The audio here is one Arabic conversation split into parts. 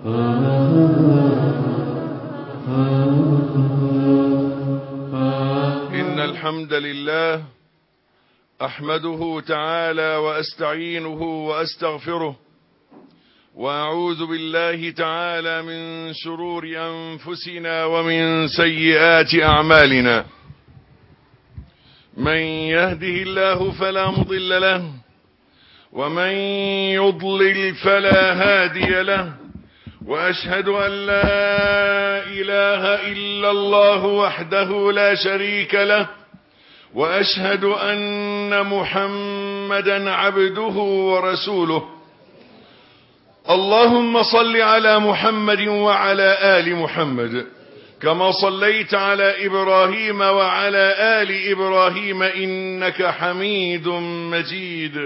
إن الحمد لله أحمده تعالى وأستعينه وأستغفره، وأعوذ بالله تعالى من شرور أنفسنا ومن سيئات أعمالنا. من يهده الله فلا مضل له، ومن يضلل فلا هادي له، وأشهد أن لا إله إلا الله وحده لا شريك له، وأشهد أن محمدا عبده ورسوله. اللهم صل على محمد وعلى آل محمد كما صليت على إبراهيم وعلى آل إبراهيم إنك حميد مجيد.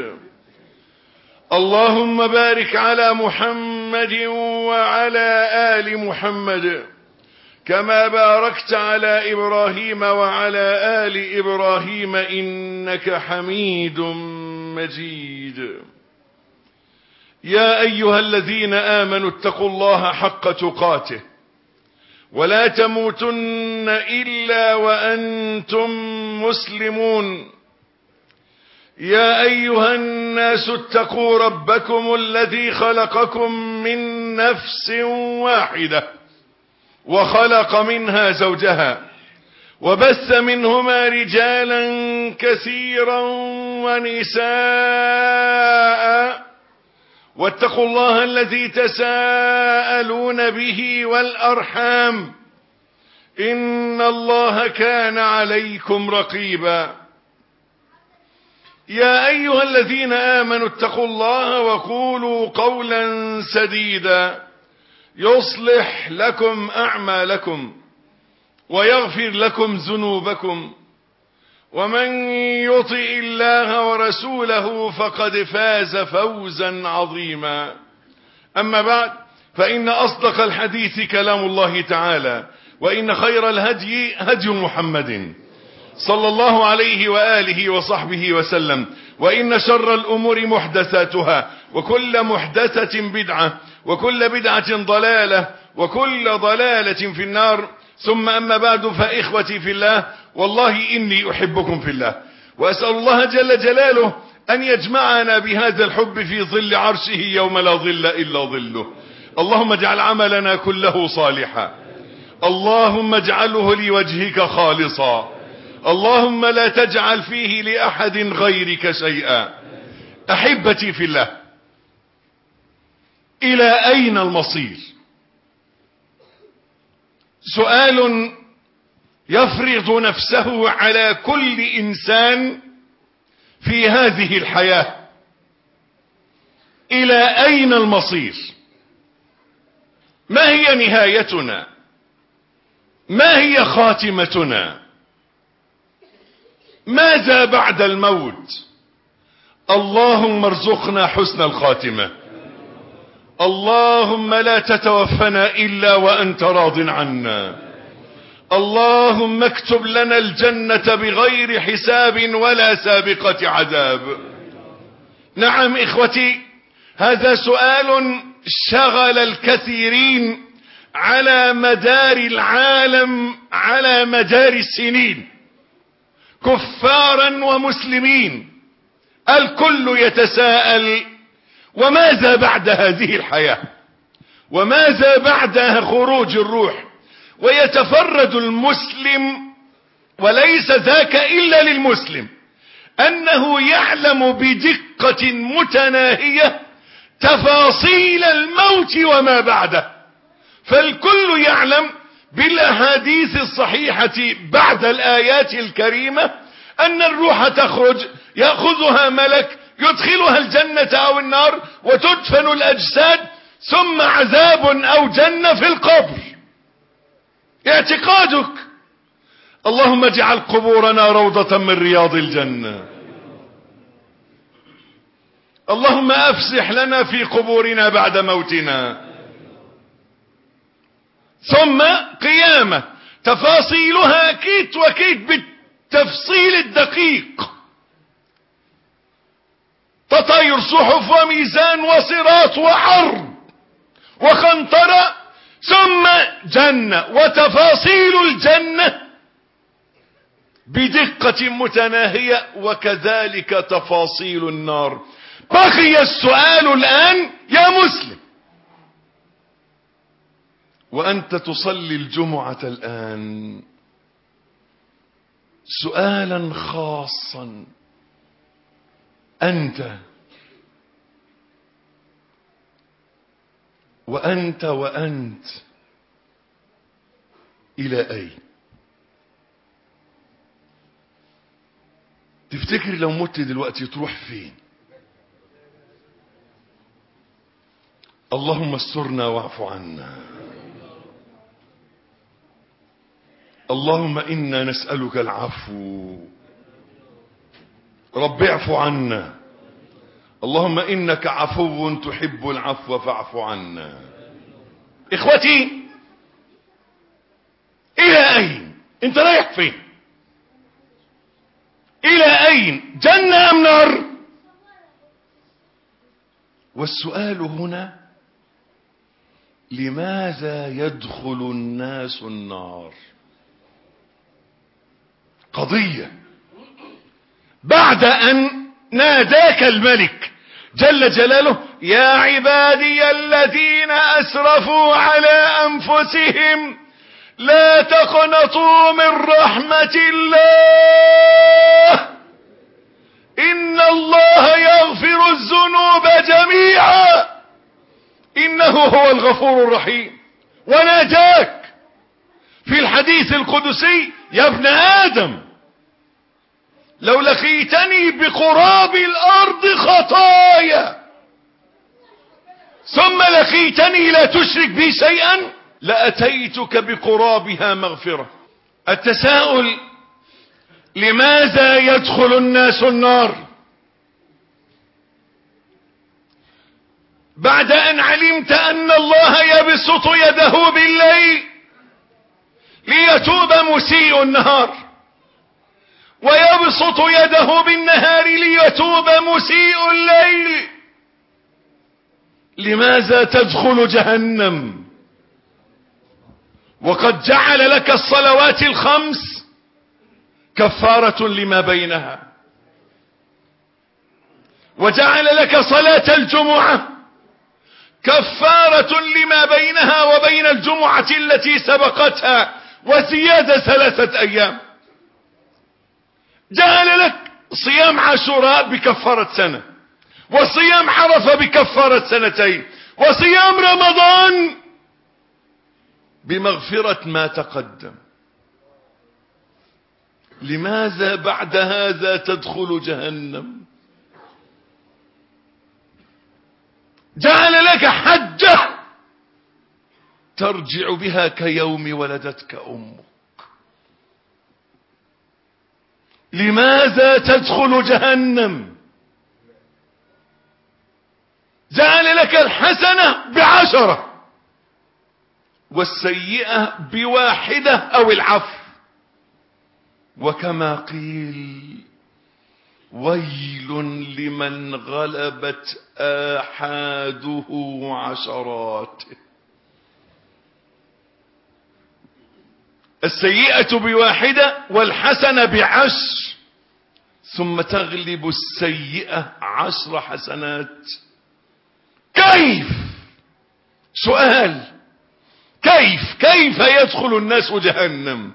اللهم بارك على محمد وعلى آل محمد كما باركت على إبراهيم وعلى آل إبراهيم إنك حميد مجيد. يا أيها الذين آمنوا اتقوا الله حق تقاته ولا تموتن إلا وأنتم مسلمون. يا أيها الناس اتقوا ربكم الذي خلقكم من نفس واحدة وخلق منها زوجها وبث منهما رجالا كثيرا ونساء، واتقوا الله الذي تساءلون به والأرحام إن الله كان عليكم رقيبا. يا أيها الذين آمنوا اتقوا الله وقولوا قولا سديدا يصلح لكم أعمالكم ويغفر لكم ذنوبكم، ومن يطع الله ورسوله فقد فاز فوزا عظيما. أما بعد، فإن أصدق الحديث كلام الله تعالى، وإن خير الهدي هدي محمد صلى الله عليه وآله وصحبه وسلم، وإن شر الأمور محدثاتها، وكل محدثة بدعة، وكل بدعة ضلالة، وكل ضلالة في النار. ثم أما بعد، فإخوتي في الله، والله إني أحبكم في الله، وأسأل الله جل جلاله أن يجمعنا بهذا الحب في ظل عرشه يوم لا ظل إلا ظله. اللهم اجعل عملنا كله صالحا، اللهم اجعله لوجهك خالصا، اللهم لا تجعل فيه لأحد غيرك شيئا. أحبتي في الله، إلى أين المصير؟ سؤال يفرض نفسه على كل إنسان في هذه الحياة. إلى أين المصير؟ ما هي نهايتنا؟ ما هي خاتمتنا؟ ماذا بعد الموت؟ اللهم ارزقنا حسن الخاتمة. اللهم لا تتوفنا إلا وأنت راض عنا. اللهم اكتب لنا الجنة بغير حساب ولا سابقة عذاب. نعم إخوتي، هذا سؤال شغل الكثيرين على مدار العالم، على مدار السنين، كفارا ومسلمين، الكل يتساءل: وماذا بعد هذه الحياة؟ وماذا بعد خروج الروح؟ ويتفرد المسلم، وليس ذاك إلا للمسلم، أنه يعلم بدقة متناهية تفاصيل الموت وما بعده. فالكل يعلم بالأحاديث الصحيحة بعد الآيات الكريمة أن الروح تخرج، يأخذها ملك يدخلها الجنة أو النار، وتدفن الأجساد، ثم عذاب أو جنة في القبر. اعتقادك. اللهم اجعل قبورنا روضة من رياض الجنة. اللهم أفسح لنا في قبورنا بعد موتنا. ثم قيامة، تفاصيلها كيت وكيت بالتفصيل الدقيق، تطاير صحف وميزان وصراط وعرض وقنطرة الجنة وتفاصيل الجنة بدقة متناهية، وكذلك تفاصيل النار. بقي السؤال الآن يا مسلم، وأنت تصلي الجمعة الآن، سؤالا خاصا: أنت وأنت إلى أين؟ تفتكر لو مت دلوقتي تروح فين؟ اللهم استرنا واعف عنا. اللهم إنا نسألك العفو، رب اعف عنا. اللهم إنك عفو تحب العفو فاعف عنا. إخوتي، إلى أين؟ أنت رايح فين؟ إلى أين؟ جنة أم نار؟ والسؤال هنا: لماذا يدخل الناس النار؟ قضية. بعد أن ناداك الملك جل جلاله: يا عبادي الذين أسرفوا على أنفسهم لا تقنطوا من رحمة الله إن الله يغفر الذنوب جميعا إنه هو الغفور الرحيم. وناداك في الحديث القدسي: يا ابن آدم لو لقيتني بقراب الأرض خطايا ثم لقيتني لا تشرك بي شيئا لأتيتك بقرابها مغفرة. التساؤل: لماذا يدخل الناس النار؟ بعد أن علمت أن الله يبسط يده بالليل ليتوب مسيء النهار، ويبسط يده بالنهار ليتوب مسيء الليل، لماذا تدخل جهنم وقد جعل لك الصلوات الخمس كفارة لما بينها، وجعل لك صلاة الجمعة كفارة لما بينها وبين الجمعة التي سبقتها وزيادة 3 أيام، جعل لك صيام عاشوراء بكفارة سنة، وصيام عرفة بكفارة 2 سنين، وصيام رمضان بمغفرة ما تقدم. لماذا بعد هذا تدخل جهنم؟ جعل لك حجة ترجع بها كيوم ولدتك أمك. لماذا تدخل جهنم؟ جعل لك الحسنة ب10 والسيئة ب1 أو العفو. وكما قيل: ويل لمن غلبت آحاده عشراته. السيئة ب1 والحسنة ب10، ثم تغلب السيئة 10 حسنات. كيف؟ سؤال: كيف يدخل الناس جهنم؟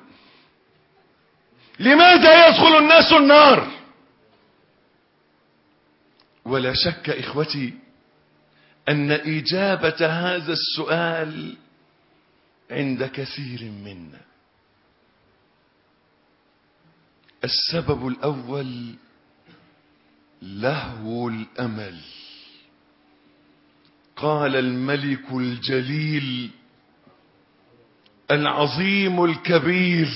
لماذا يدخل الناس النار؟ ولا شك إخوتي أن إجابة هذا السؤال عند كثير منا. السبب الأول: لهو الأمل. قال الملك الجليل العظيم الكبير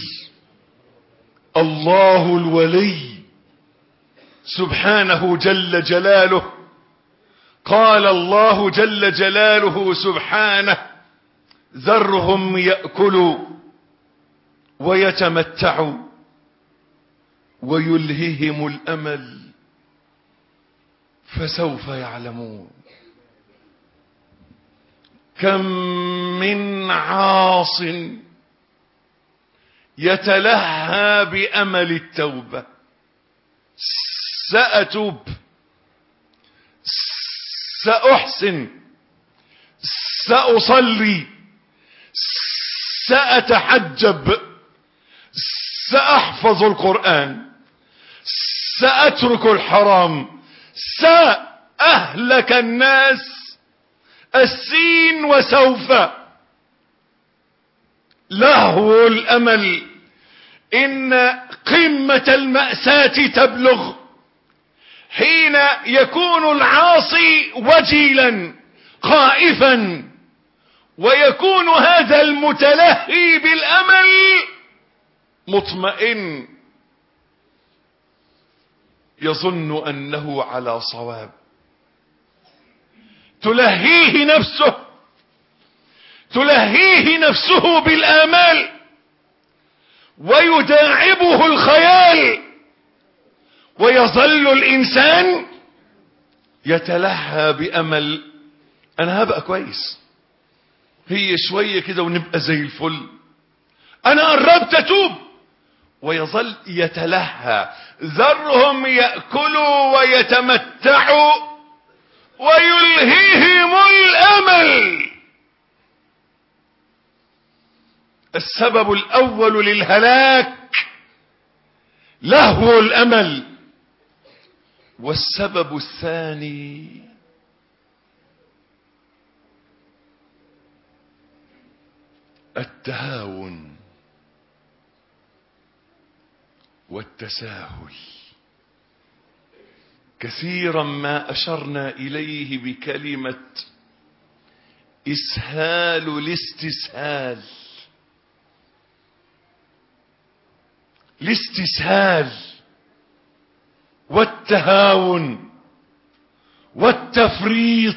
الله الولي سبحانه جل جلاله، قال الله جل جلاله سبحانه: ذرهم يأكلوا ويتمتعوا ويلههم الأمل فسوف يعلمون. كم من عاص يتلهى بأمل التوبة، سأتوب، سأحسن، سأصلي، سأتحجب، سأحفظ القرآن، سأترك الحرام، سأهلك الناس، السين وسوف. لهو الأمل إن قمة المأساة تبلغ حين يكون العاصي وجيلا خائفا، ويكون هذا المتلهي بالأمل مطمئن، يظن أنه على صواب. تلهيه نفسه بالآمال، ويداعبه الخيال، ويظل الإنسان يتلهى بأمل أنا هبقى كويس، هي شوية كده ونبقى زي الفل، أنا قربت أتوب، ويظل يتلهى. ذرهم يأكلوا ويتمتعوا ويلهيهم الأمل. السبب الأول للهلاك لهو الأمل، والسبب الثاني التهاون والتساهل. كثيرا ما أشرنا إليه بكلمة إسهال الاستسهال. الاستسهال والتهاون والتفريط.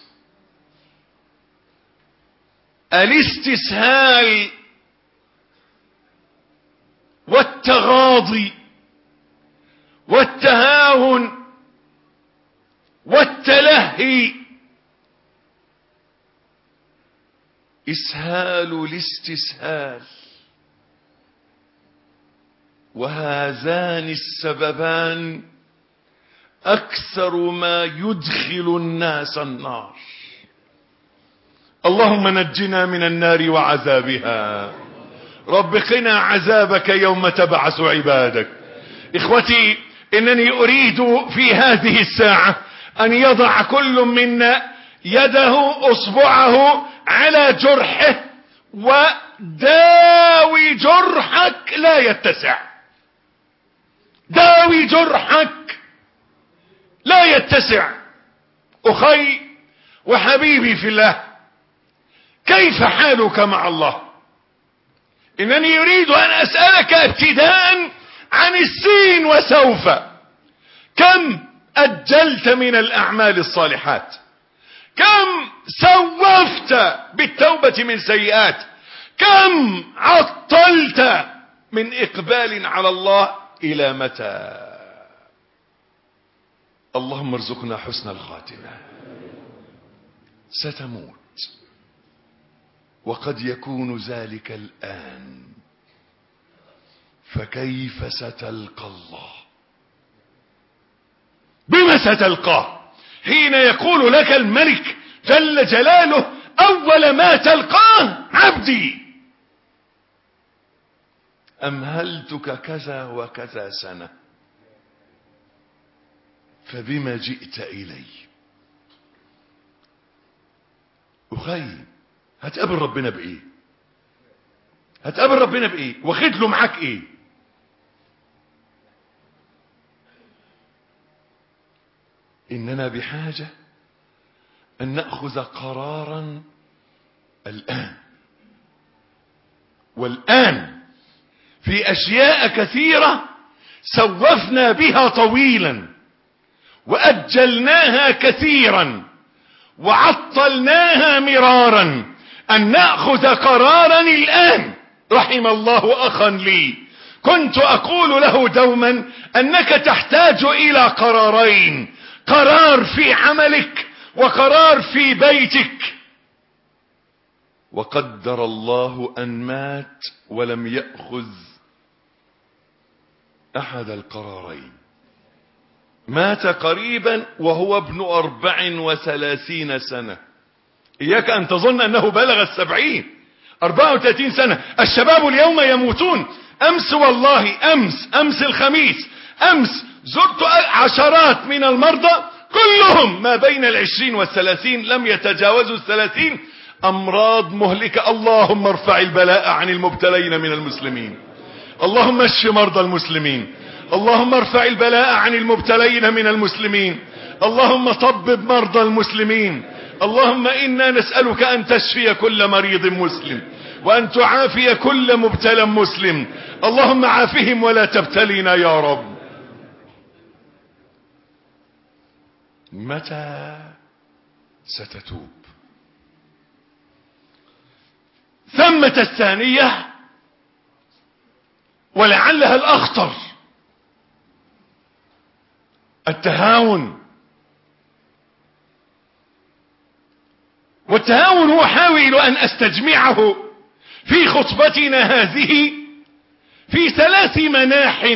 الاستسهال والتغاضي والتهاون والتلهي. إسهال الاستسهال، وهذان السببان أكثر ما يدخل الناس النار. اللهم نجنا من النار وعذابها، رب قنا عذابك يوم تبعث عبادك. إخوتي، إنني أريد في هذه الساعة أن يضع كل منا يده أصبعه على جرحه، وداوي جرحك لا يتسع. داوي جرحك لا يتسع. أخي وحبيبي في الله، كيف حالك مع الله؟ إنني أريد أن أسألك ابتداء عن السين وسوف. كم أجلت من الأعمال الصالحات؟ كم سوفت بالتوبة من سيئات؟ كم عطلت من إقبال على الله؟ إلى متى؟ اللهم ارزقنا حسن الخاتمة. ستموت، وقد يكون ذلك الآن، فكيف ستلقى الله؟ بما ستلقاه؟ حين يقول لك الملك جل جلاله أول ما تلقاه عبدي أمهلتك كذا وكذا سنة، فبما جئت إلي؟ أخي، هتقابل ربنا بإيه؟ هتقابل ربنا بإيه؟ واخد له معاك إيه؟ إننا بحاجة أن نأخذ قرارا الآن، والآن في أشياء كثيرة سوفنا بها طويلا، وأجلناها كثيرا، وعطلناها مرارا. أن نأخذ قرارا الآن. رحم الله أخا لي كنت أقول له دوما أنك تحتاج إلى قرارين: قرار في عملك، وقرار في بيتك. وقدر الله أن مات ولم يأخذ أحد القرارين. مات قريبا وهو ابن 34 سنة. إياك أن تظن أنه بلغ 70. 34 سنة. الشباب اليوم يموتون. أمس والله أمس الخميس زرت عشرات من المرضى كلهم ما بين 20 و30، لم يتجاوزوا 30. أمراض مهلكة. اللهم ارفع البلاء عن المبتلين من المسلمين. اللهم اشف مرضى المسلمين. اللهم ارفع البلاء عن المبتلين من المسلمين. اللهم طبب مرضى المسلمين. اللهم إنا نسألك أن تشفي كل مريض مسلم، وأن تعافي كل مبتلى مسلم. اللهم عافهم ولا تبتلينا يا رب. متى ستتوب؟ ثمة الثانية ولعلها الأخطر، التهاون. والتهاون أحاول أن أستجمعه في خطبتنا هذه في 3 مناح.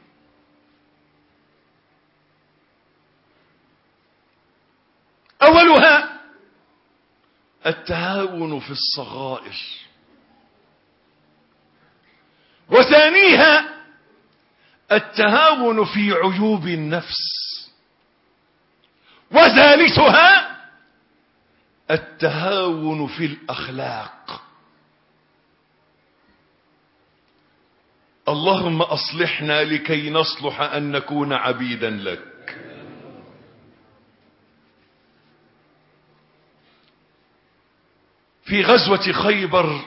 أولها التهاون في الصغائر، وثانيها التهاون في عيوب النفس، وثالثها التهاون في الأخلاق. اللهم أصلحنا لكي نصلح أن نكون عبيدا لك. في غزوة خيبر،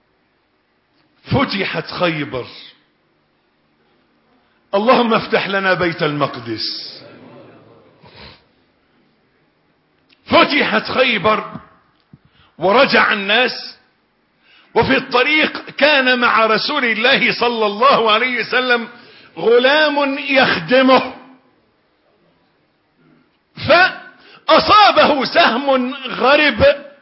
فتحت خيبر. اللهم افتح لنا بيت المقدس. فتحت خيبر ورجع الناس، وفي الطريق كان مع رسول الله صلى الله عليه وسلم غلام يخدمه، فأصابه سهم غرب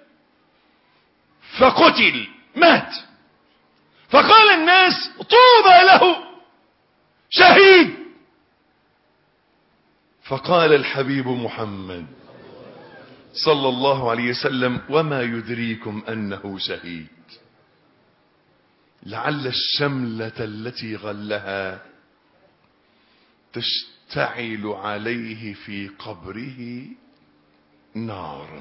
فقتل، مات. فقال الناس طوبى له، شهيد. فقال الحبيب محمد صلى الله عليه وسلم وما يدريكم أنه شهيد؟ لعل الشملة التي غلها تشتعل عليه في قبره نارا.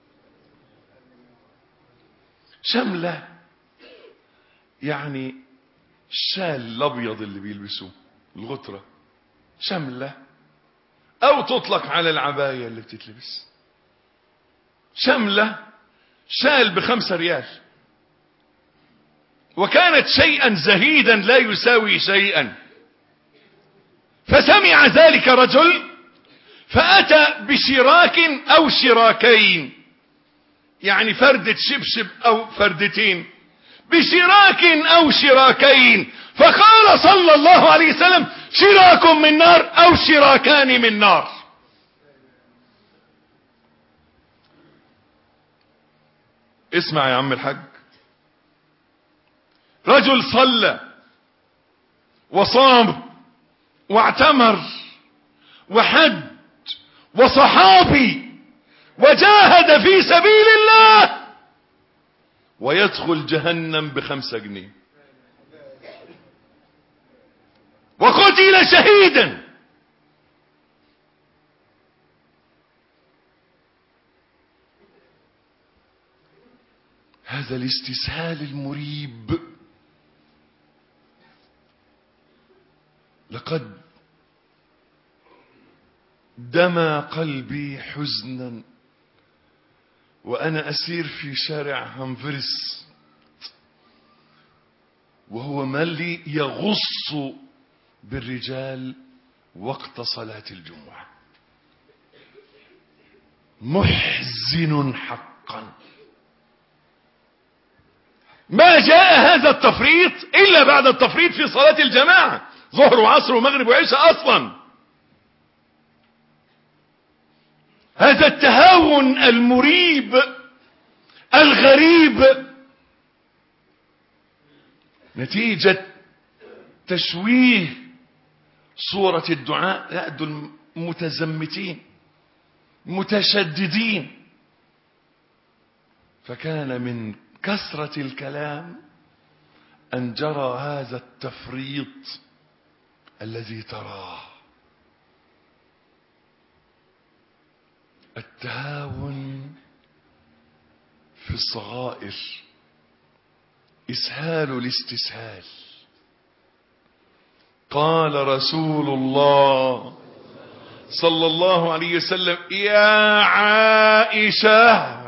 شملة يعني الشال الأبيض اللي بيلبسوه، الغترة، شملة، أو تطلق على العباية اللي بتتلبس. شملة شال ب5 ريال، وكانت شيئا زهيدا لا يساوي شيئا. فسمع ذلك رجل فأتى بشراك أو شراكين، يعني فردة شبشب أو فردتين، بشراك أو شراكين. فقال صلى الله عليه وسلم شراك من نار أو شراكان من نار. اسمع يا عم الحاج، رجل صلى وصام واعتمر وحج وصحابي وجاهد في سبيل الله، ويدخل جهنم ب5 جنيه، وقتل شهيدا. هذا الاستسهال المريب. لقد دمى قلبي حزنا وأنا أسير في شارع هامفرس، وهو ملي يغص بالرجال وقت صلاة الجمعة. محزن حقا. ما جاء هذا التفريط إلا بعد التفريط في صلاة الجماعة، ظهر وعصر ومغرب وعشاء. أصلا هذا التهاون المريب الغريب نتيجة تشويه صورة الدعاء يأدوا المتزمتين متشددين. فكان من كثرة الكلام أن جرى هذا التفريط الذي تراه. التهاون في الصغائر، إسهال الاستسهال. قال رسول الله صلى الله عليه وسلم: يا عائشة.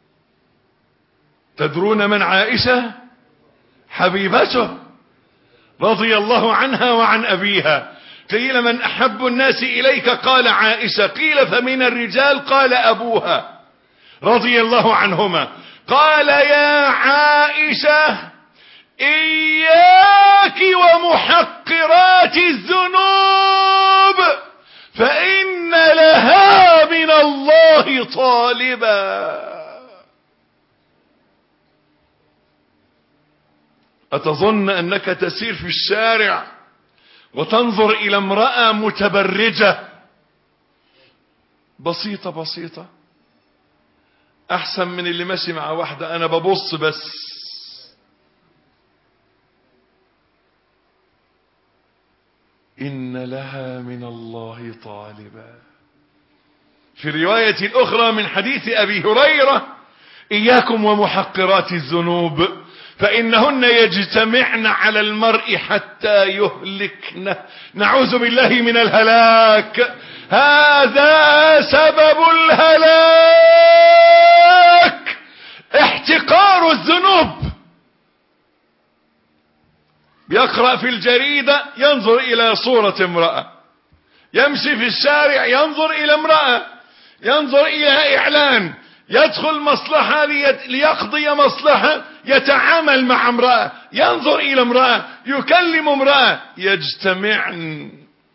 تدرون من عائشة؟ حبيبته رضي الله عنها وعن أبيها. قيل: من أحب الناس إليك؟ قال: عائشة. قيل: فمن الرجال؟ قال: أبوها رضي الله عنهما. قال: يا عائشة إياك ومحقرات الذنوب فإن لها من الله طالبا. أتظن أنك تسير في الشارع وتنظر إلى امرأة متبرجة بسيطة أحسن من اللي ماشي مع واحدة أنا ببص بس؟ إن لها من الله طالبا. في الرواية الأخرى من حديث أبي هريرة: إياكم ومحقرات الذنوب فإنهن يجتمعن على المرء حتى يهلكن. نعوذ بالله من الهلاك. هذا سبب الهلاك، احتقار الذنوب. يقرأ في الجريدة ينظر إلى صورة امرأة، يمشي في الشارع ينظر إلى امرأة، ينظر إلى إعلان، يدخل مصلحة ليقضي مصلحة، يتعامل مع امرأة، ينظر إلى امرأة، يكلم امرأة، يجتمعن.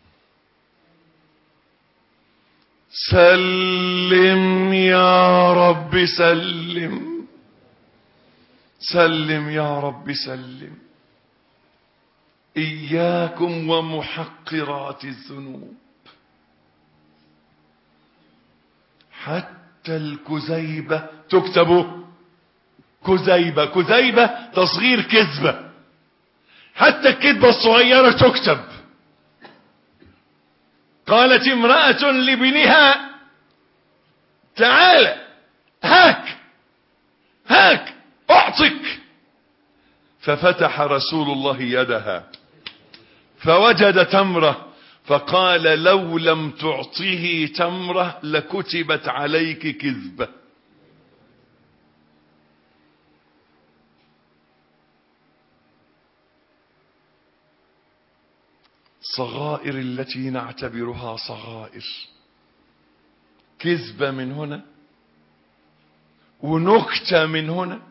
سلم يا رب سلم، سلم يا رب سلم. إياكم ومحقرات الذنوب. حتى الكذيبة تكتب كذيبة، كذيبة تصغير كذبة، حتى الكذبة الصغيرة تكتب. قالت امرأة لابنها: تعال هاك أعطك. ففتح رسول الله يدها فوجد تمرة، فقال: لو لم تعطه تمرة لكتبت عليك كذبة. صغائر التي نعتبرها صغائر، كذبة من هنا، ونكتة من هنا،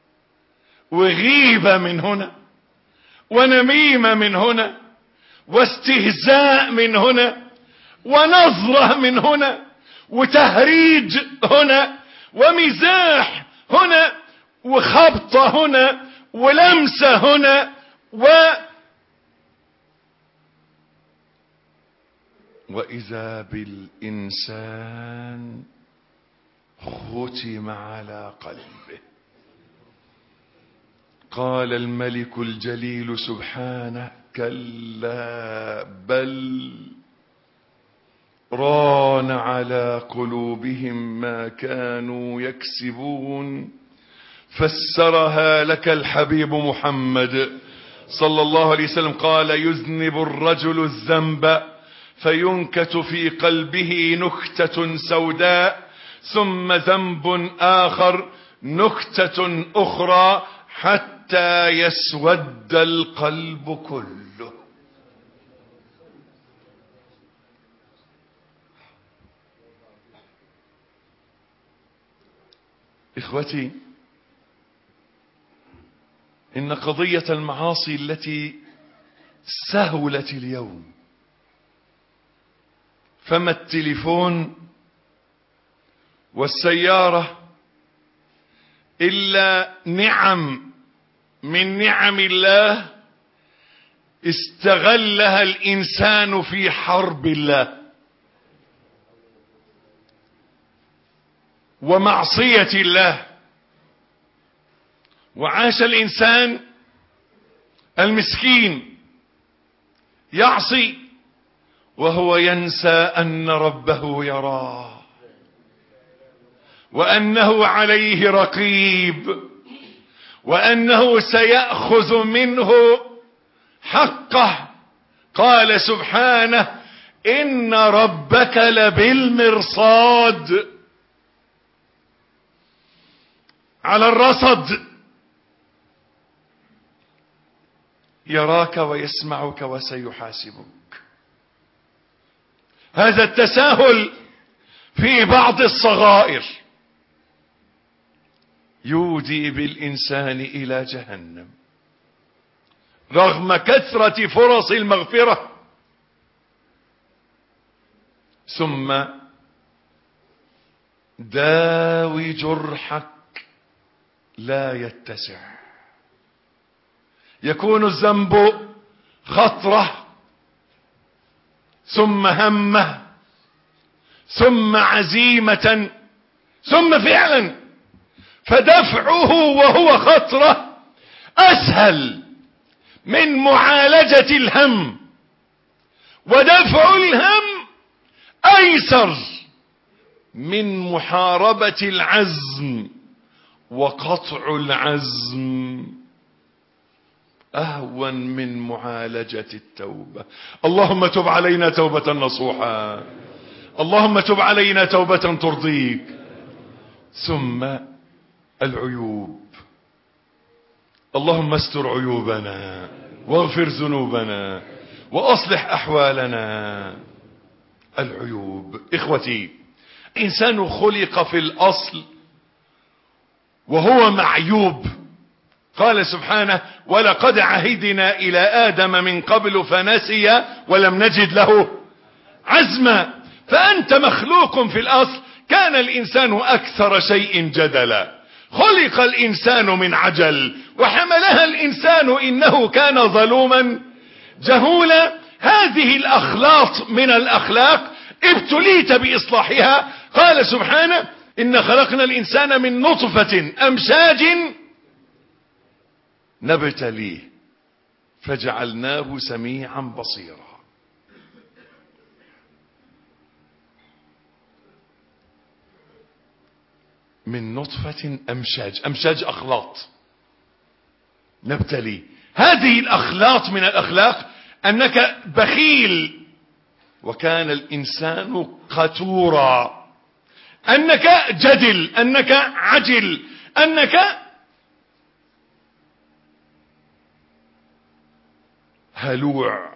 وغيبة من هنا، ونميمة من هنا، واستهزاء من هنا، ونظرة من هنا، وتهريج هنا، ومزاح هنا، وخبطة هنا، ولمسة هنا، وإذا بالإنسان ختم على قلبه. قال الملك الجليل سبحانه: كلا بل ران على قلوبهم ما كانوا يكسبون. فسرها لك الحبيب محمد صلى الله عليه وسلم. قال: يذنب الرجل الذنب فينكت في قلبه نكتة سوداء، ثم ذنب آخر نكتة أخرى، حتى يسود القلب كله. إخوتي، إن قضية المعاصي التي سهلت اليوم، فما التليفون والسيارة إلا نعم من نعم الله استغلها الإنسان في حرب الله ومعصية الله، وعاش الإنسان المسكين يعصي وهو ينسى أن ربه يراه وأنه عليه رقيب وأنه سيأخذ منه حقه. قال سبحانه: إن ربك لبالمرصاد، على الرصد، يراك ويسمعك وسيحاسبك. هذا التساهل في بعض الصغائر يودي بالإنسان إلى جهنم رغم كثرة فرص المغفرة. ثم داوي جرحك لا يتسع. يكون الذنب خطرة ثم همة ثم عزيمة ثم فعلا، فدفعه وهو خطرة أسهل من معالجة الهم، ودفع الهم أيسر من محاربة العزم، وقطع العزم أهون من معالجة التوبة. اللهم تب علينا توبة نصوحا، اللهم تب علينا توبة ترضيك. ثم العيوب، اللهم استر عيوبنا واغفر ذنوبنا وأصلح أحوالنا. العيوب إخوتي، الإنسان خلق في الأصل وهو معيوب. قال سبحانه: ولقد عهدنا إلى آدم من قبل فنسي ولم نجد له عزما. فأنت مخلوق في الأصل. كان الإنسان أكثر شيء جدلا، خلق الإنسان من عجل وحملها الإنسان إنه كان ظلوما جهولا. هذه الأخلاط من الأخلاق ابتليت بإصلاحها. قال سبحانه: إن خلقنا الإنسان من نطفة أمشاج نبتليه فجعلناه سميعا بصيرا. من نطفة أمشاج، أمشاج أخلاط نبتلي. هذه الأخلاط من الأخلاق أنك بخيل وكان الإنسان قتورا، أنك جدل، أنك عجل، أنك هلوع.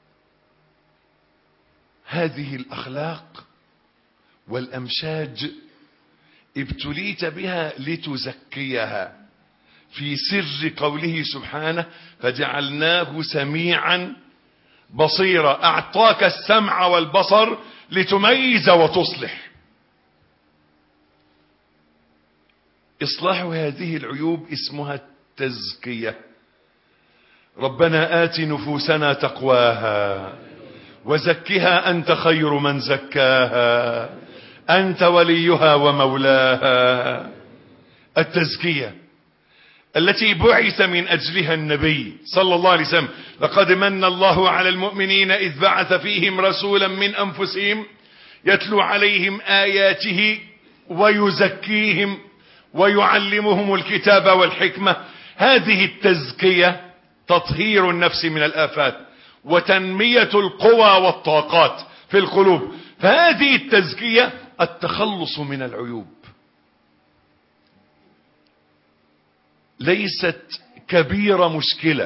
هذه الأخلاق والأمشاج ابتليت بها لتزكيها في سر قوله سبحانه: فجعلناه سميعا بصيرا. أعطاك السمع والبصر لتميز وتصلح. إصلاح هذه العيوب اسمها التزكية. ربنا آت نفوسنا تقواها وزكها أنت خير من زكاها أنت وليها ومولاها. التزكية التي بعث من أجلها النبي صلى الله عليه وسلم: لقد من الله على المؤمنين إذ بعث فيهم رسولا من أنفسهم يتلو عليهم آياته ويزكيهم ويعلمهم الكتاب والحكمة. هذه التزكية تطهير النفس من الآفات وتنمية القوى والطاقات في القلوب. فهذه التزكية التخلص من العيوب. ليست كبيرة مشكلة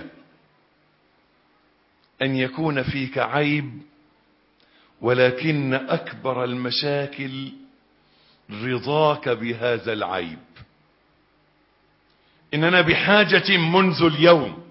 أن يكون فيك عيب، ولكن أكبر المشاكل رضاك بهذا العيب. إننا بحاجة منذ اليوم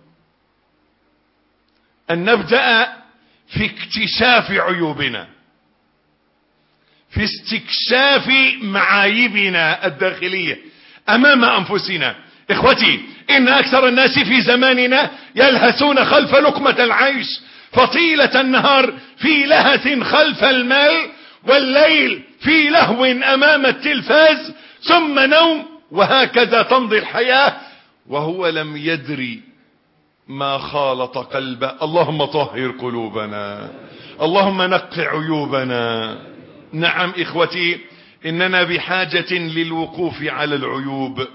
أن نبدأ في اكتشاف عيوبنا، في استكشاف معايبنا الداخلية أمام أنفسنا. إخوتي، إن أكثر الناس في زماننا يلهثون خلف لقمة العيش، فطيلة النهار في لهث خلف المال، والليل في لهو أمام التلفاز، ثم نوم، وهكذا تمضي الحياة وهو لم يدري ما خالط قلبه. اللهم طهر قلوبنا، اللهم نقع عيوبنا. نعم إخوتي، إننا بحاجة للوقوف على العيوب.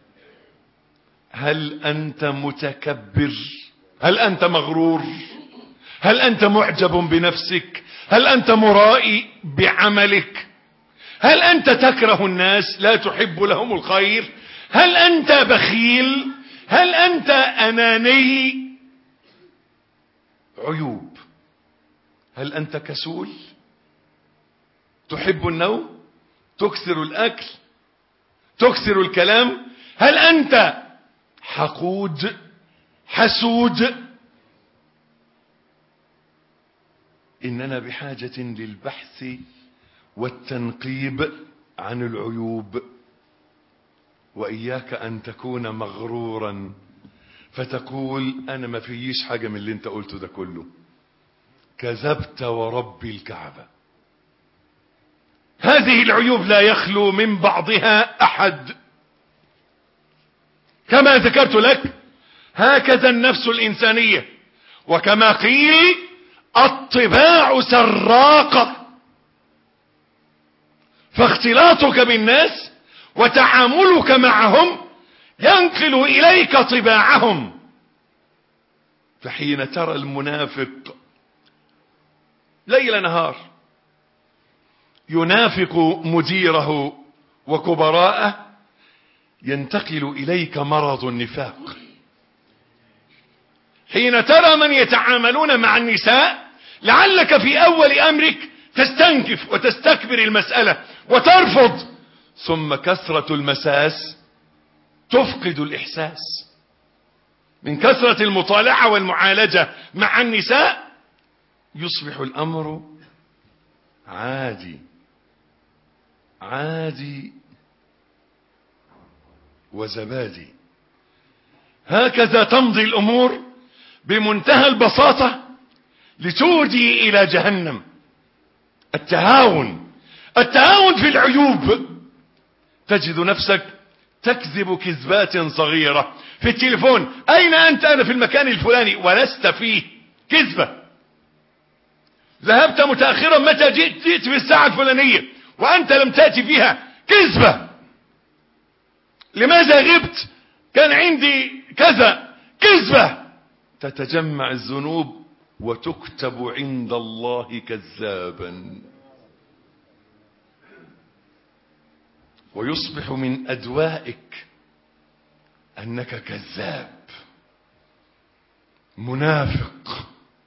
هل أنت متكبر؟ هل أنت مغرور؟ هل أنت معجب بنفسك؟ هل أنت مرائي بعملك؟ هل أنت تكره الناس لا تحب لهم الخير؟ هل أنت بخيل؟ هل أنت أناني؟ عيوب. هل أنت كسول؟ تحب النوم؟ تكثر الأكل؟ تكثر الكلام؟ هل أنت حقود؟ حسود؟ إننا بحاجة للبحث والتنقيب عن العيوب. وإياك أن تكون مغرورا فتقول أنا ما فيش حاجة من اللي انت قلته ده كله. كذبت ورب الكعبة. هذه العيوب لا يخلو من بعضها أحد. كما ذكرت لك، هكذا النفس الإنسانية، وكما قيل الطباع سراقة. فاختلاطك بالناس وتعاملك معهم ينقل إليك طباعهم. فحين ترى المنافق ليل نهار ينافق مديره وكبراءه، ينتقل إليك مرض النفاق. حين ترى من يتعاملون مع النساء، لعلك في أول أمرك تستنكف وتستكبر المسألة وترفض، ثم كثرة المساس تفقد الإحساس. من كثرة المطالعة والمعالجة مع النساء يصبح الأمر عادي عادي وزبادي. هكذا تمضي الأمور بمنتهى البساطة لتودي إلى جهنم. التهاون في العيوب. تجد نفسك تكذب كذبات صغيرة في التليفون. أين أنت؟ أنا في المكان الفلاني ولست فيه. كذبة. ذهبت متأخرا، متى جئت؟ جئت في الساعة الفلانية وأنت لم تأتي فيها. كذبة. لماذا غبت؟ كان عندي كذا. كذبة. تتجمع الذنوب وتكتب عند الله كذابا، ويصبح من أدوائك أنك كذاب منافق.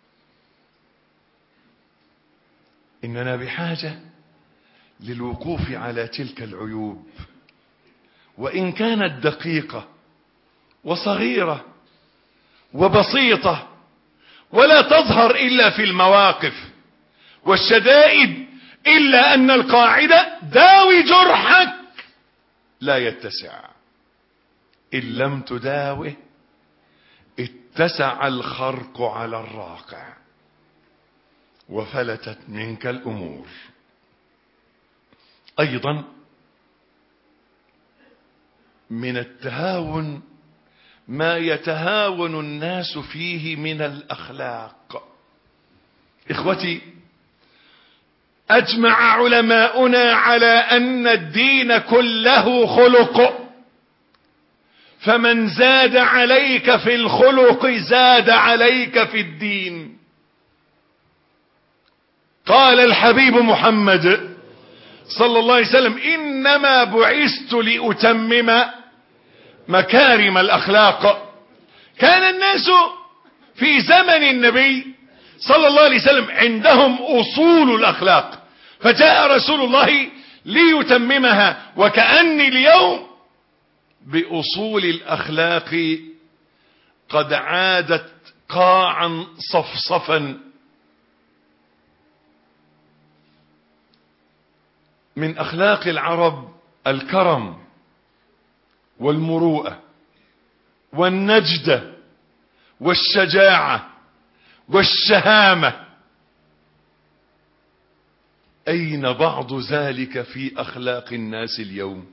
إننا بحاجة للوقوف على تلك العيوب، وإن كانت دقيقة وصغيرة وبسيطة، ولا تظهر إلا في المواقف والشدائد، إلا أن القاعدة داوي جرحك لا يتسع. إن لم تداوه اتسع الخرق على الراقع وفلتت منك الأمور. أيضا من التهاون ما يتهاون الناس فيه من الأخلاق. إخوتي، أجمع علماؤنا على أن الدين كله خلق، فمن زاد عليك في الخلق زاد عليك في الدين. قال الحبيب محمد صلى الله عليه وسلم: إنما بعثت لأتمم مكارم الأخلاق. كان الناس في زمن النبي صلى الله عليه وسلم عندهم أصول الأخلاق، فجاء رسول الله ليتممها. وكأني اليوم بأصول الأخلاق قد عادت قاعا صفصفا. من أخلاق العرب الكرم والمروءة. والنجدة والشجاعة والشهامة. أين بعض ذلك في أخلاق الناس اليوم؟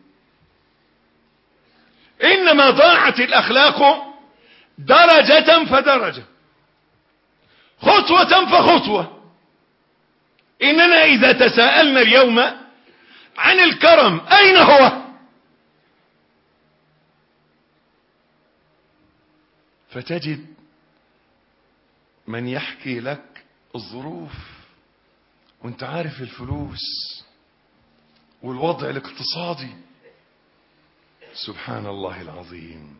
إنما ضاعت الأخلاق درجة فدرجة، خطوة فخطوة. إننا إذا تساءلنا اليوم عن الكرم أين هو؟ فتجد من يحكي لك الظروف وانت عارف الفلوس والوضع الاقتصادي. سبحان الله العظيم،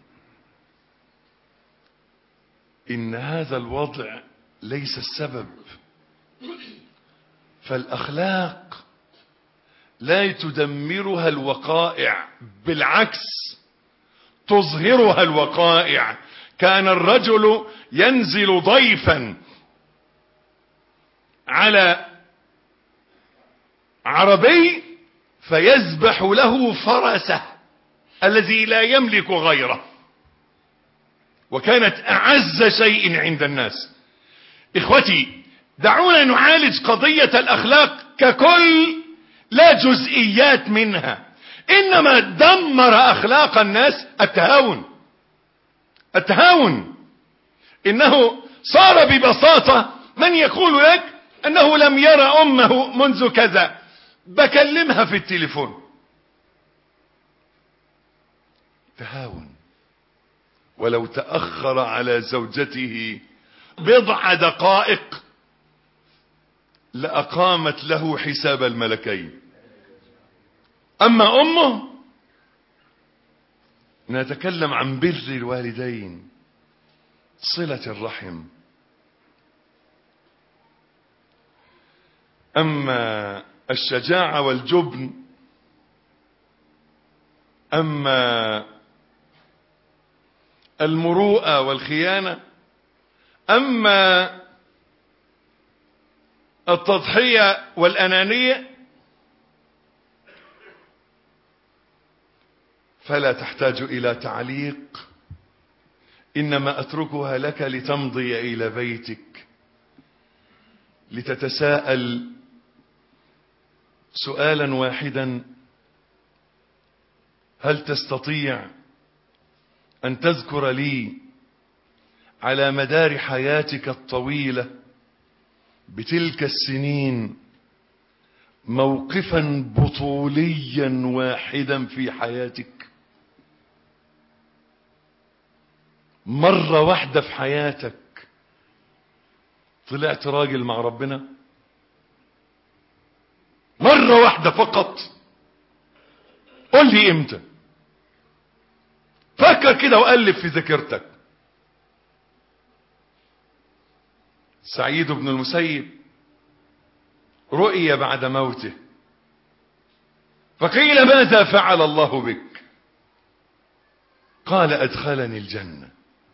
إن هذا الوضع ليس السبب. فالأخلاق لا تدمرها الوقائع، بالعكس تظهرها الوقائع. كان الرجل ينزل ضيفا على عربي فيذبح له فرسه الذي لا يملك غيره، وكانت أعز شيء عند الناس. إخوتي، دعونا نعالج قضية الأخلاق ككل لا جزئيات منها. إنما دمر أخلاق الناس التهاون. إنه صار ببساطة من يقول لك أنه لم يرى أمه منذ كذا، بكلمها في التليفون. تهاون. ولو تأخر على زوجته بضع دقائق لأقامت له حساب الملكين. أما أمه، نتكلم عن بر الوالدين، صلة الرحم. أما الشجاعة والجبن، أما المروءة والخيانة، أما التضحية والأنانية، فلا تحتاج إلى تعليق. إنما أتركها لك لتمضي إلى بيتك لتتساءل سؤالا واحدا: هل تستطيع أن تذكر لي على مدار حياتك الطويلة بتلك السنين موقفا بطوليا واحدا في حياتك؟ مرة واحدة في حياتك طلعت راجل مع ربنا؟ مرة واحدة فقط؟ قل لي امتى. فكر كده وقلب في ذاكرتك. سعيد بن المسيب رؤي بعد موته، فقيل: ماذا فعل الله بك؟ قال: أدخلني الجنة،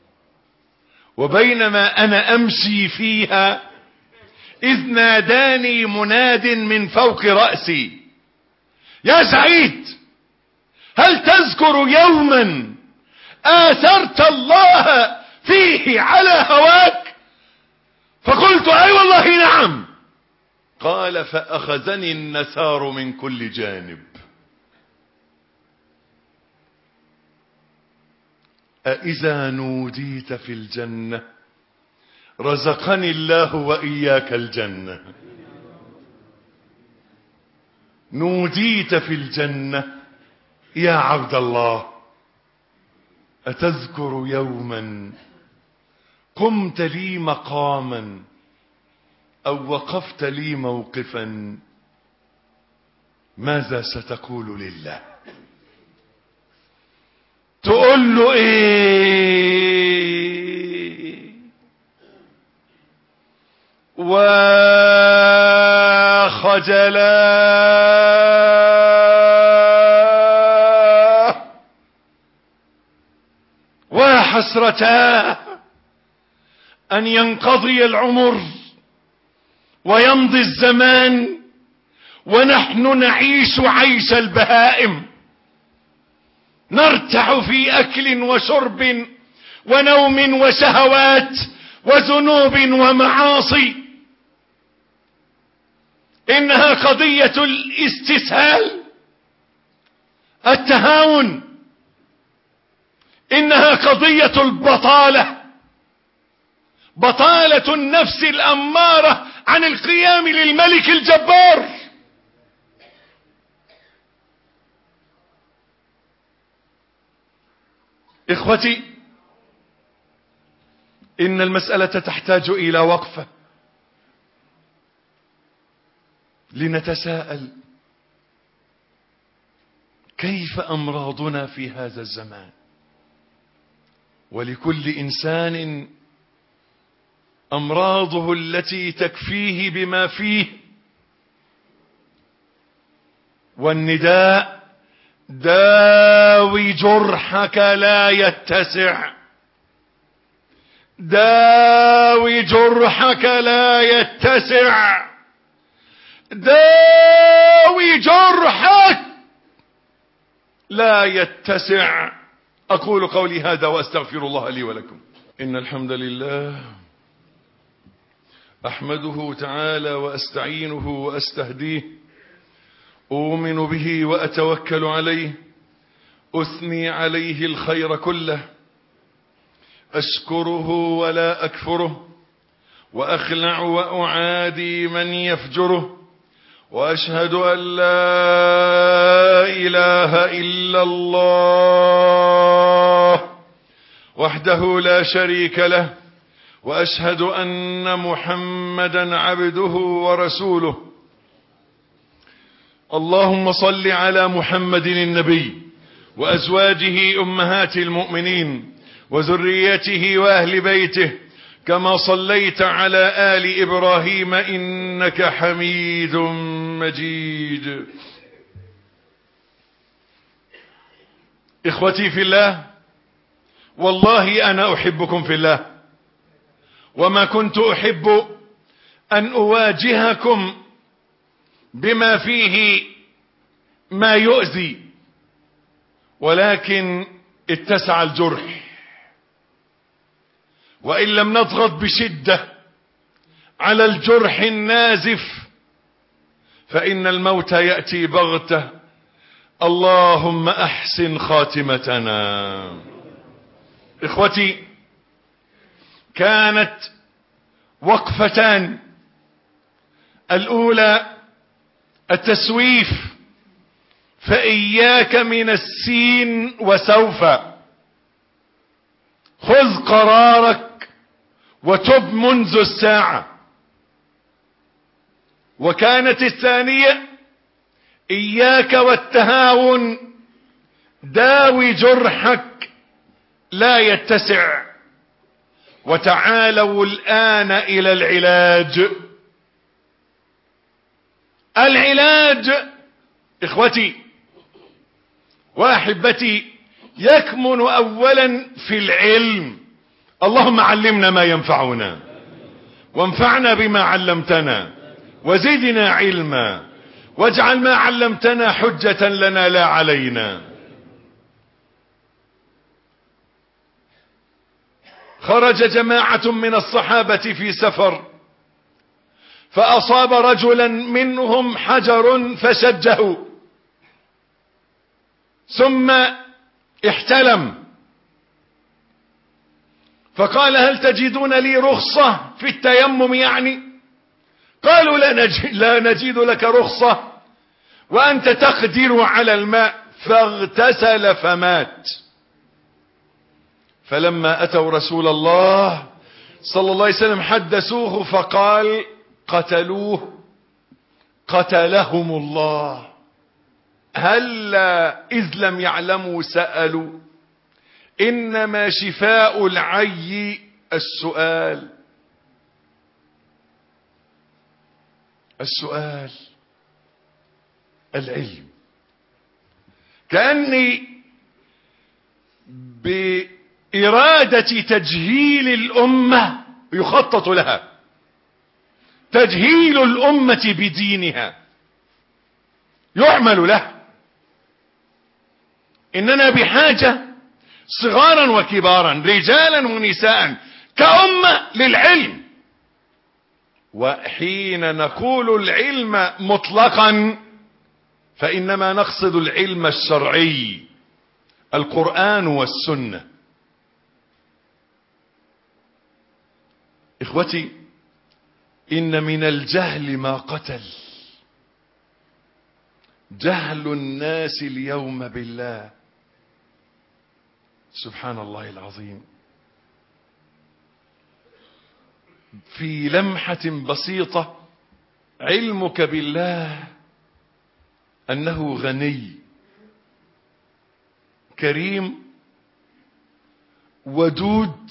وبينما أنا أمشي فيها إذ ناداني مناد من فوق رأسي: يا سعيد، هل تذكر يوما آثرت الله فيه على هواك؟ فقلت: أي والله نعم. قال: فأخذني النثار من كل جانب. أإذا نوديت في الجنة رزقني الله وإياك الجنة. نوديت في الجنة يا عبد الله، أتذكر يوما قمت لي مقاما أو وقفت لي موقفا؟ ماذا ستقول لله؟ تقول له ايه؟ وخجلا وحسرتا أن ينقضي العمر ويمضي الزمان ونحن نعيش عيش البهائم، نرتع في أكل وشرب ونوم وشهوات وذنوب ومعاصي. إنها قضية الاستسهال، التهاون. إنها قضية البطالة، بطالة النفس الأمارة عن القيام للملك الجبار. إخوتي، إن المسألة تحتاج إلى وقفة لنتساءل: كيف أمراضنا في هذا الزمان؟ ولكل إنسان أمراضه التي تكفيه بما فيه، والنداء: داوي جرحك لا يتسع، داوي جرحك لا يتسع، داوي جرحك لا يتسع. أقول قولي هذا وأستغفر الله لي ولكم. إن الحمد لله أحمده تعالى وأستعينه وأستهديه، أؤمن به وأتوكل عليه، أثني عليه الخير كله، أشكره ولا أكفره، وأخلع وأعادي من يفجره، وأشهد أن لا إله إلا الله وحده لا شريك له، وأشهد أن محمدا عبده ورسوله. اللهم صل على محمد النبي وأزواجه أمهات المؤمنين وذريته وأهل بيته، كما صليت على آل إبراهيم إنك حميد مجيد. إخوتي في الله، والله أنا أحبكم في الله، وما كنت أحب أن أواجهكم بما فيه ما يؤذي، ولكن اتسع الجرح، وإن لم نضغط بشدة على الجرح النازف فإن الموت يأتي بغتة. اللهم أحسن خاتمتنا. إخوتي، كانت وقفتان: الأولى التسويف، فإياك من السين وسوف، خذ قرارك وتب منذ الساعة. وكانت الثانية: إياك والتهاون، داوي جرحك لا يتسع. وتعالوا الآن إلى العلاج. العلاج إخوتي وأحبتي يكمن أولا في العلم. اللهم علمنا ما ينفعنا، وانفعنا بما علمتنا، وزدنا علما، واجعل ما علمتنا حجة لنا لا علينا. خرج جماعة من الصحابة في سفر، فأصاب رجلا منهم حجر فشجه، ثم احتلم، فقال: هل تجدون لي رخصة في التيمم يعني؟ قالوا: لا نجد لك رخصة وأنت تقدر على الماء. فاغتسل فمات. فلما أتوا رسول الله صلى الله عليه وسلم حدثوه، فقال: قتلوه قتلهم الله. هلا إذ لم يعلموا سألوا. إنما شفاء العي السؤال. السؤال، العلم. كأني بإرادة تجهيل الأمة يخطط لها، تجهيل الأمة بدينها يعمل له. إننا بحاجة صغارا وكبارا، رجالا ونساء، كأمة للعلم. وحين نقول العلم مطلقا فإنما نقصد العلم الشرعي، القرآن والسنة. إخوتي، إن من الجهل ما قتل. جهل الناس اليوم بالله، سبحان الله العظيم. في لمحة بسيطة، علمك بالله أنه غني كريم ودود،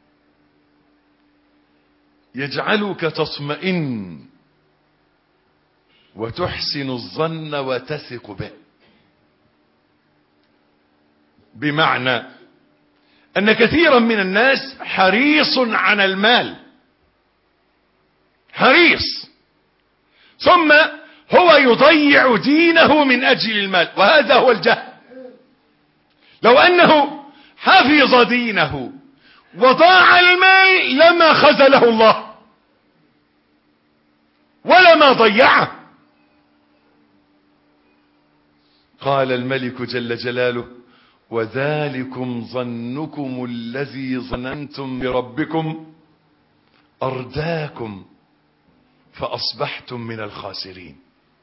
يجعلك تطمئن وتحسن الظن وتثق به. بمعنى أن كثيرا من الناس حريص على المال، حريص، ثم هو يضيع دينه من أجل المال، وهذا هو الجهل. لو أنه حفظ دينه وضاع المال لما خذله الله ولما ضيعه. قال الملك جل جلاله: وذلكم ظنكم الذي ظننتم بربكم أرداكم فأصبحتم من الخاسرين.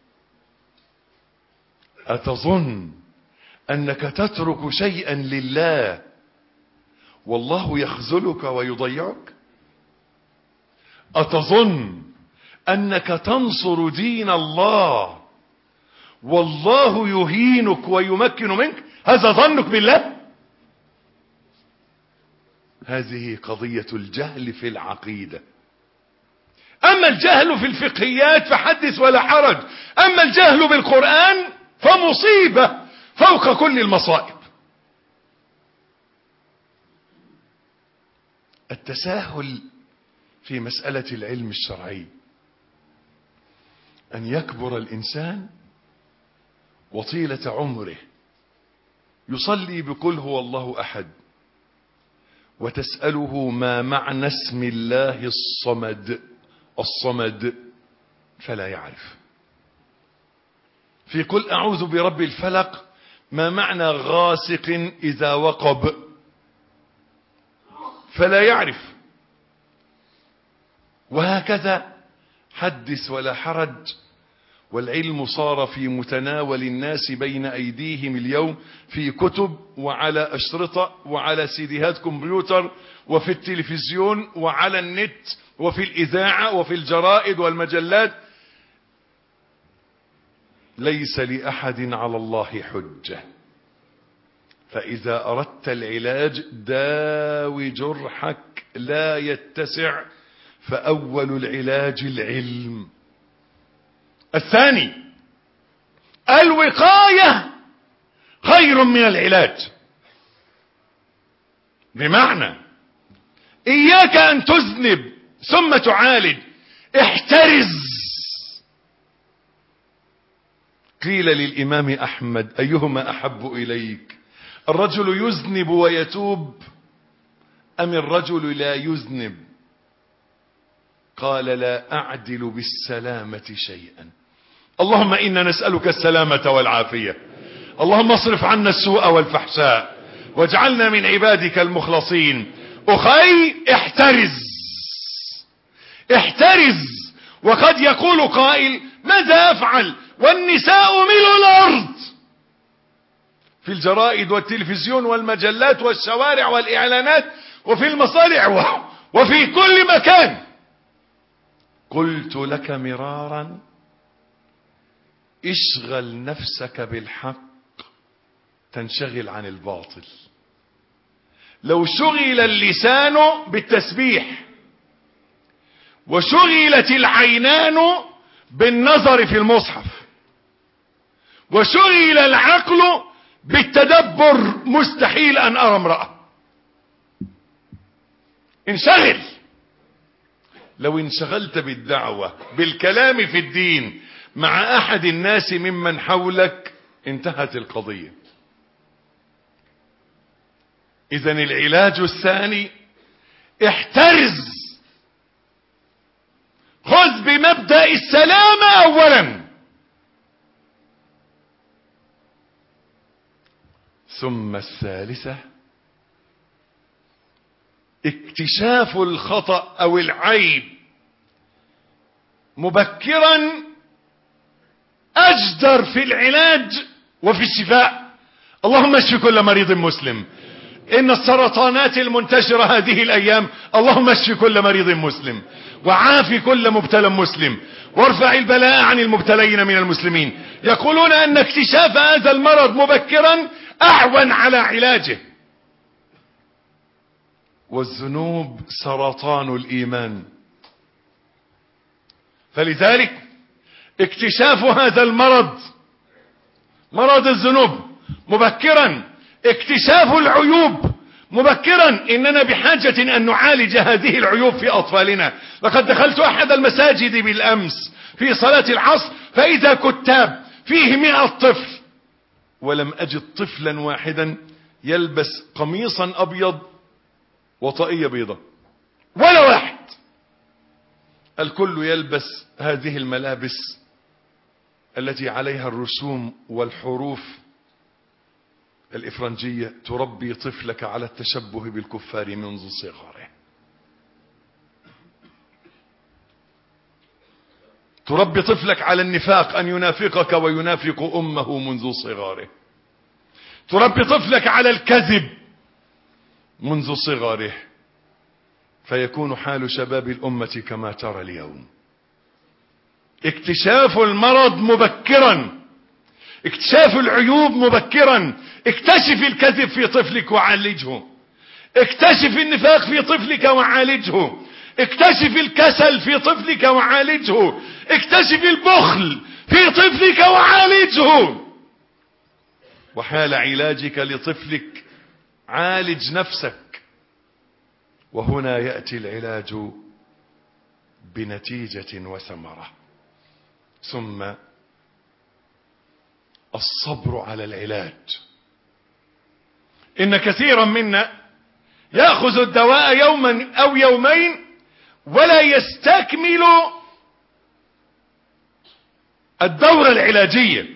أتظن أنك تترك شيئا لله والله يخذلك ويضيعك؟ أتظن أنك تنصر دين الله والله يهينك ويمكن منك؟ هذا ظنك بالله. هذه قضية الجهل في العقيدة. أما الجهل في الفقهيات فحدث ولا حرج، أما الجهل بالقرآن فمصيبة فوق كل المصائب. التساهل في مسألة العلم الشرعي، أن يكبر الإنسان وطيلة عمره يصلي بقل هو الله أحد، وتسأله ما معنى اسم الله الصمد فلا يعرف. في قل أعوذ برب الفلق ما معنى غاسق إذا وقب فلا يعرف. وهكذا حدث ولا حرج. والعلم صار في متناول الناس بين أيديهم اليوم، في كتب وعلى أشرطة وعلى سيديهات كمبيوتر وفي التلفزيون وعلى النت وفي الإذاعة وفي الجرائد والمجلات. ليس لأحد على الله حجة. فإذا أردت العلاج داوي جرحك لا يتسع، فأول العلاج العلم. الثاني الوقاية خير من العلاج. بمعنى إياك أن تذنب ثم تعالج، احترز. قيل للإمام أحمد: أيهما أحب إليك، الرجل يذنب ويتوب أم الرجل لا يذنب؟ قال: لا أعدل بالسلامة شيئا. اللهم إنا نسألك السلامة والعافية. اللهم اصرف عنا السوء والفحشاء واجعلنا من عبادك المخلصين. أخي احترز، احترز. وقد يقول قائل: ماذا أفعل والنساء ملء الأرض؟ في الجرائد والتلفزيون والمجلات والشوارع والإعلانات وفي المصالح وفي كل مكان. قلت لك مرارا: اشغل نفسك بالحق تنشغل عن الباطل. لو شغل اللسان بالتسبيح وشغلت العينان بالنظر في المصحف وشغل العقل بالتدبر، مستحيل أن أرى امرأة. انشغل. لو انشغلت بالدعوة بالكلام في الدين مع أحد الناس ممن حولك انتهت القضية. إذن العلاج الثاني: احترز، خذ بمبدأ السلامة أولا، ثم الثالثة اكتشاف الخطأ أو العيب مبكرا أجدر في العلاج وفي الشفاء. اللهم اشف كل مريض مسلم. إن السرطانات المنتشرة هذه الأيام، اللهم اشف كل مريض مسلم، وعافي كل مبتلى مسلم، وارفع البلاء عن المبتلين من المسلمين. يقولون أن اكتشاف هذا المرض مبكرا أعون على علاجه. والذنوب سرطان الإيمان، فلذلك اكتشاف هذا المرض، مرض الذنوب، مبكرا، اكتشاف العيوب مبكرا. إننا بحاجة أن نعالج هذه العيوب في أطفالنا. لقد دخلت أحد المساجد بالأمس في صلاة العصر، فإذا كتاب فيه 100 طفل، ولم أجد طفلا واحدا يلبس قميصا أبيض وطاقية بيضة، ولا واحد. الكل يلبس هذه الملابس التي عليها الرسوم والحروف الإفرنجية. تربي طفلك على التشبه بالكفار منذ صغره، تربي طفلك على النفاق، أن ينافقك وينافق أمه منذ صغره، تربي طفلك على الكذب منذ صغره، فيكون حال شباب الأمة كما ترى اليوم. اكتشاف المرض مبكرا، اكتشاف العيوب مبكرا. اكتشف الكذب في طفلك وعالجه، اكتشف النفاق في طفلك وعالجه، اكتشف الكسل في طفلك وعالجه، اكتشف البخل في طفلك وعالجه. وحال علاجك لطفلك عالج نفسك، وهنا يأتي العلاج بنتيجة وثمرة. ثم الصبر على العلاج. إن كثيرا منا يأخذ الدواء يوما أو يومين ولا يستكمل الدورة العلاجية.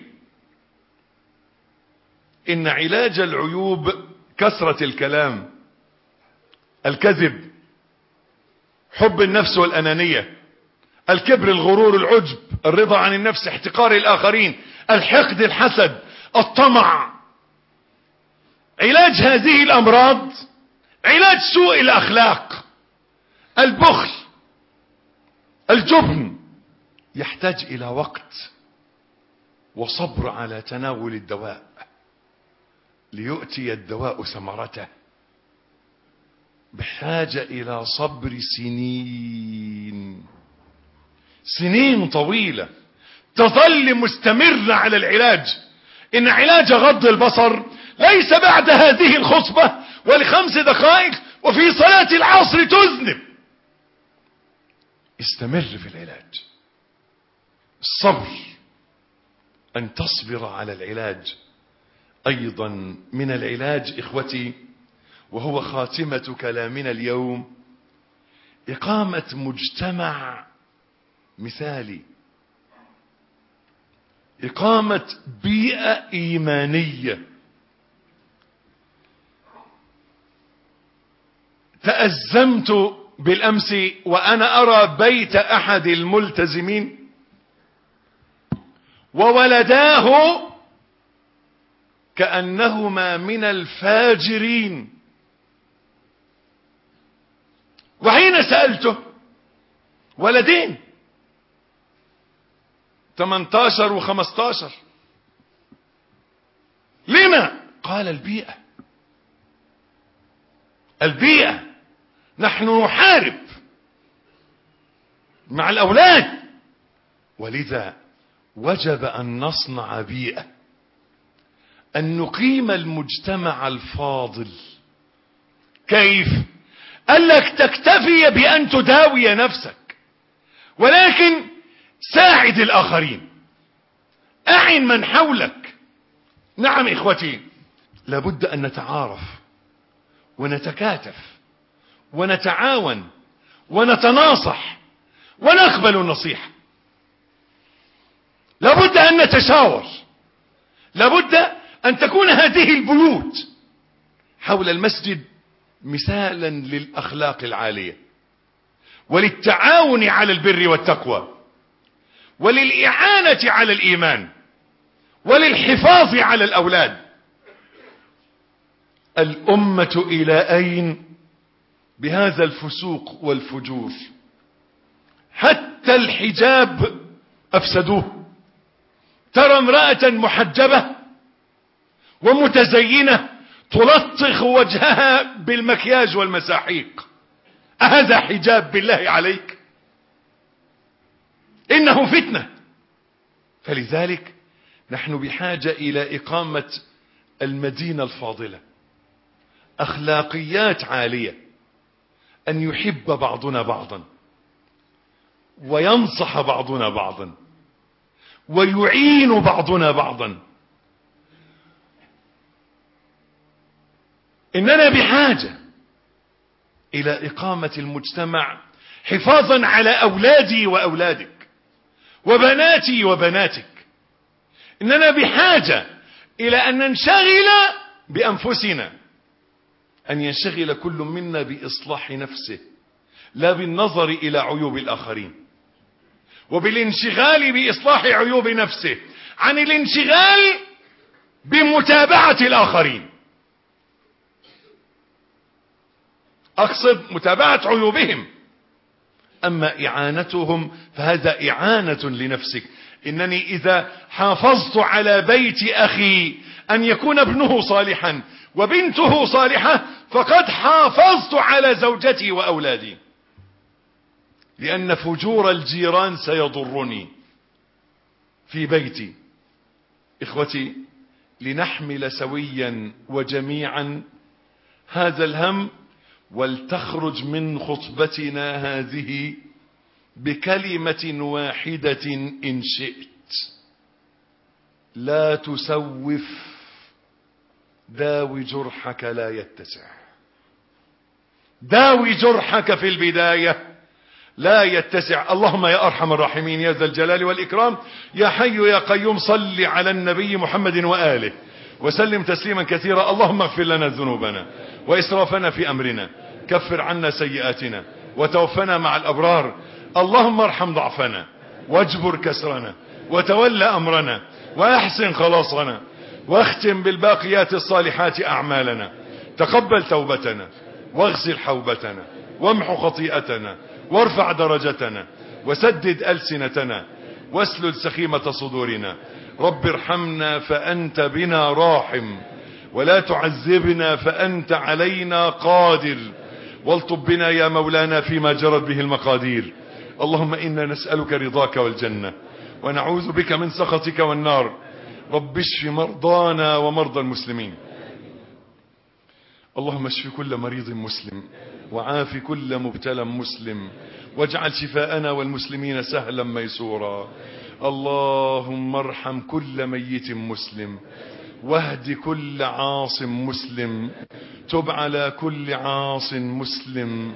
إن علاج العيوب كثرة الكلام، الكذب، حب النفس والأنانية، الكبر، الغرور، العجب، الرضا عن النفس، احتقار الآخرين، الحقد، الحسد، الطمع. علاج هذه الأمراض علاج سوء الأخلاق، البخل، الجبن، يحتاج إلى وقت وصبر على تناول الدواء ليؤتي الدواء ثمرته. بحاجة إلى صبر سنين، سنين طويلة تظل مستمرة على العلاج. إن علاج غض البصر ليس بعد هذه الخطبة ول5 دقائق وفي صلاة العصر تذنب. استمر في العلاج. الصبر، أن تصبر على العلاج. أيضا من العلاج إخوتي، وهو خاتمة كلامنا اليوم، إقامة مجتمع مثالي، إقامة بيئة إيمانية. تأزمت بالأمس وأنا أرى بيت أحد الملتزمين وولداه كأنهما من الفاجرين. وحين سألته، ولدين 18 و15، لما؟ قال البيئة. البيئة، نحن نحارب مع الأولاد، ولذا وجب أن نصنع بيئة، أن نقيم المجتمع الفاضل. كيف؟ قال لك تكتفي بأن تداوي نفسك، ولكن ساعد الآخرين، أعن من حولك. نعم إخوتي، لابد أن نتعارف ونتكاتف ونتعاون ونتناصح ونقبل النصيحة. لابد أن نتشاور، لابد أن تكون هذه البيوت حول المسجد مثالا للأخلاق العالية وللتعاون على البر والتقوى وللإعانة على الإيمان وللحفاظ على الأولاد. الأمة إلى أين بهذا الفسوق والفجور؟ حتى الحجاب أفسدوه. ترى امرأة محجبة ومتزينة تلطخ وجهها بالمكياج والمساحيق، أهذا حجاب بالله عليك؟ إنه فتنة. فلذلك نحن بحاجة إلى إقامة المدينة الفاضلة، أخلاقيات عالية، أن يحب بعضنا بعضا وينصح بعضنا بعضا ويعين بعضنا بعضا. إننا بحاجة إلى إقامة المجتمع حفاظا على أولادي وأولادك وبناتي وبناتك. إننا بحاجة إلى أن ننشغل بأنفسنا، أن ينشغل كل منا بإصلاح نفسه لا بالنظر إلى عيوب الآخرين، وبالانشغال بإصلاح عيوب نفسه عن الانشغال بمتابعة الآخرين. أقصد متابعة عيوبهم، أما إعانتهم فهذا إعانة لنفسك. إنني إذا حافظت على بيت أخي أن يكون ابنه صالحا وبنته صالحة فقد حافظت على زوجتي وأولادي، لأن فجور الجيران سيضرني في بيتي. إخوتي، لنحمل سويا وجميعا هذا الهم، ولتخرج من خطبتنا هذه بكلمة واحدة إن شئت: لا تسوف، داوي جرحك لا يتسع. داوي جرحك في البداية لا يتسع. اللهم يا أرحم الراحمين يا ذا الجلال والإكرام يا حي يا قيوم صل على النبي محمد وآله وسلم تسليما كثيرا. اللهم اغفر لنا ذنوبنا وإسرافنا في أمرنا، كفر عنا سيئاتنا وتوفنا مع الأبرار. اللهم ارحم ضعفنا واجبر كسرنا وتولى أمرنا وأحسن خلاصنا، واختم بالباقيات الصالحات أعمالنا. تقبل توبتنا واغسل حوبتنا وامحو خطيئتنا وارفع درجتنا وسدد ألسنتنا واسلل سخيمة صدورنا. رب ارحمنا فأنت بنا راحم، ولا تعذبنا فأنت علينا قادر، والطب بنا يا مولانا فيما جرت به المقادير. اللهم إنا نسألك رضاك والجنة ونعوذ بك من سخطك والنار. رب اشف مرضانا ومرضى المسلمين. اللهم اشف كل مريض مسلم وعاف كل مبتلى مسلم، واجعل شفاءنا والمسلمين سهلا ميسورا. اللهم ارحم كل ميت مسلم، واهد كل عاص مسلم، تب على كل عاص مسلم.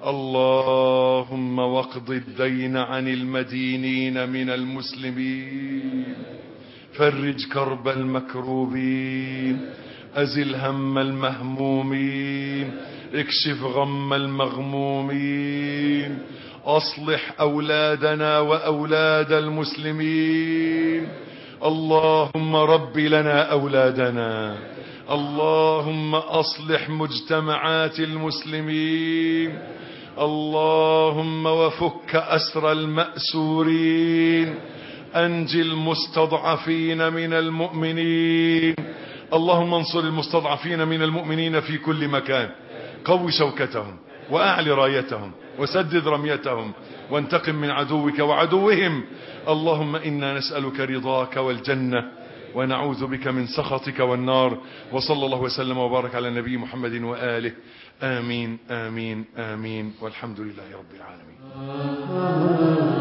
اللهم واقض الدين عن المدينين من المسلمين، فرج كرب المكروبين، أزل هم المهمومين، اكشف غم المغمومين، أصلح أولادنا وأولاد المسلمين. اللهم رب لنا أولادنا، اللهم أصلح مجتمعات المسلمين، اللهم وفك أسر المأسورين، أنجي المستضعفين من المؤمنين. اللهم انصر المستضعفين من المؤمنين في كل مكان، قو شوكتهم وأعل رايتهم وسدد رميتهم، وانتقم من عدوك وعدوهم. اللهم إنا نسألك رضاك والجنة ونعوذ بك من سخطك والنار. وصلى الله وسلم وبارك على النبي محمد وآله. آمين آمين آمين، والحمد لله رب العالمين.